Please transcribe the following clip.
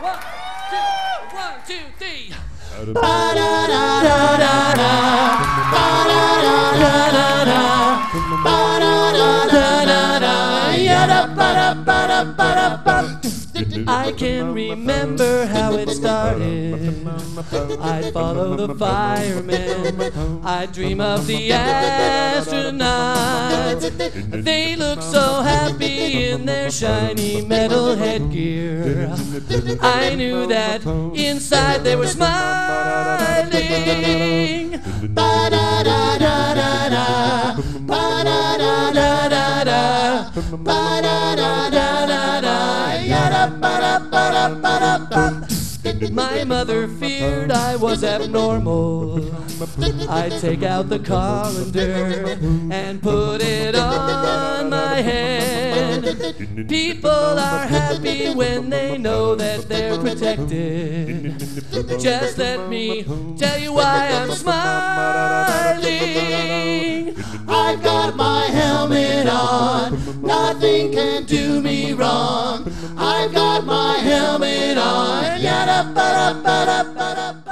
One, two, three. I can remember how it started. I'd follow the firemen, I'd dream of the astronauts. They look so happy in their shiny metal headgear. I knew that inside they were smiling. Ba-da-da-da-da-da, ba-da-da-da-da-da, ba-da-da-da-da-da, yada-ba-da-ba-da-ba-da-ba. My mother feared I was abnormal. I'd take out the colander and put it on my head. People are happy when they know that they're protected. Just let me tell you why I'm smiling. I've got my helmet on, nothing can do me wrong. I've got my helmet on, yada ba da ba da ba da ba.